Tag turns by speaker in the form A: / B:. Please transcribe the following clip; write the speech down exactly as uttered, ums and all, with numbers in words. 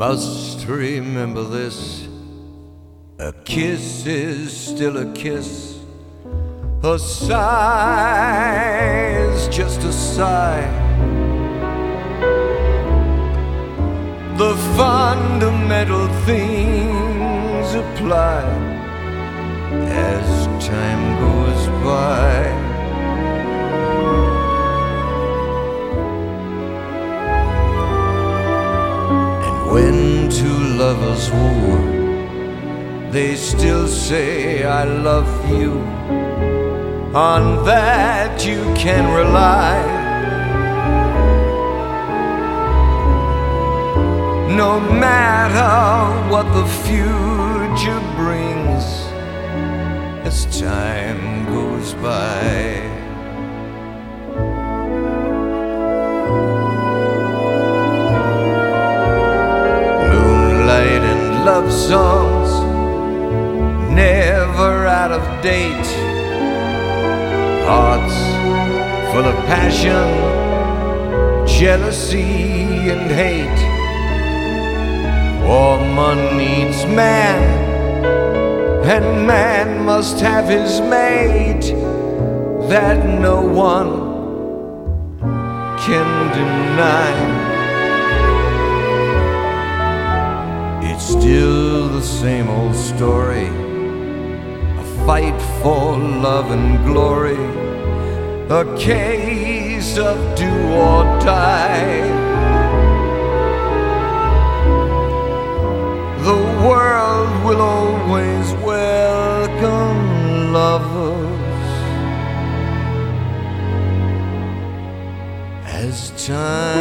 A: must remember this: a kiss is still a kiss, a sigh is just a sigh. The fundamental things apply as time goes by. And when two lovers woo, they still say I love you. On that you can rely. No matter what the future brings as time goes by. Moonlight and love songs, never out of date. Hearts full of passion, jealousy and hate. Woman needs man, and man must have his mate. That no one can deny. It's still the same old story, a fight for love and glory, a case of do or die. The world will always welcome lovers as time